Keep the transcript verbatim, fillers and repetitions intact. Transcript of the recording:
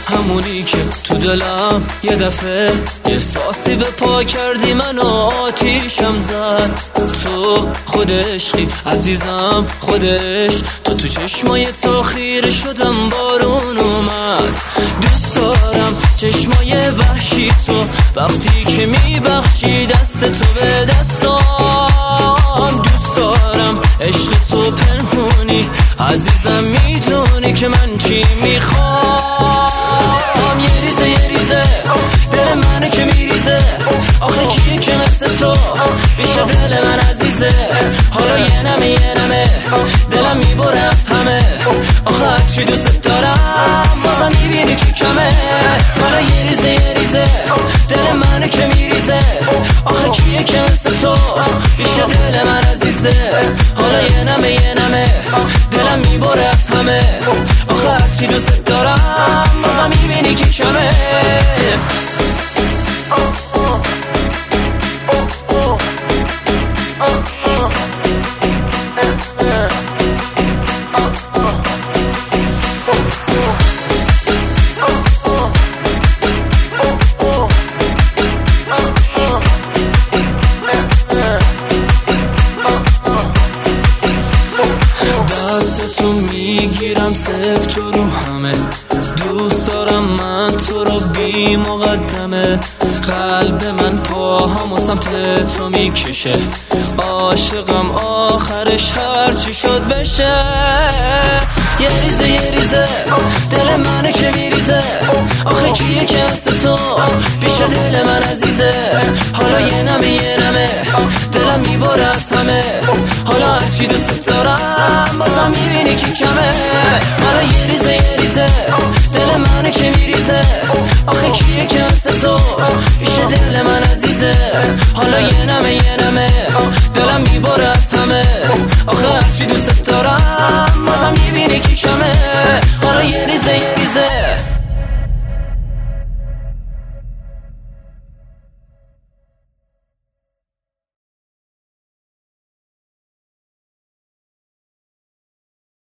همونی که تو دلم یه دفعه یه احساسی به پا کردی منو آتیشم زد. تو خود عشقی عزیزم خودش، تو تو چشمای تو خیره شدم بارون اومد. دوست دارم چشمای وحشی تو وقتی که میبخشی دست تو به دستام. دوست دارم عشق تو پنهونی عزیزم، میدونی که من چی میخوام. یه ریزه یه ریزه دل منه که میریزه، آخه کیه که مثل تو بیشه دل من عزیزه. حالا یه نمه یه نمه دلم میبره از همه، آخه هرچی دوست دارم بازم میبینی که کمه. حالا یه ریزه یه ریزه دل منه که میریزه، آخه کیه که مثل تو بیشه دل من عزیزه. حالا یه نمه یه نمه دلم میبره از همه، آخه هرچی دوست دارم بازم میبینی که کمه. دستتو میگیرم سفت تو رو همه، دوست دارم من تو رو بی مقدمه. قلب من پاهم و سمت تو میکشه، عاشقم آخرش هرچی شد بشه. یه ریزه یه ریزه دل منه که میریزه، آخه کیه که مثل تو بیشه دل من عزیزه. حالا یه نمه یه نمه دلم میباره از همه، حالا هرچی دوست دارم بازم میبینی که کمه. حالا یه ریزه یه ریزه دل منه که میریزه، آخه کیه که مثل تو بیشه دل من عزیزه. حالا یه نمه یه نمه دلم میباره از همه، آخه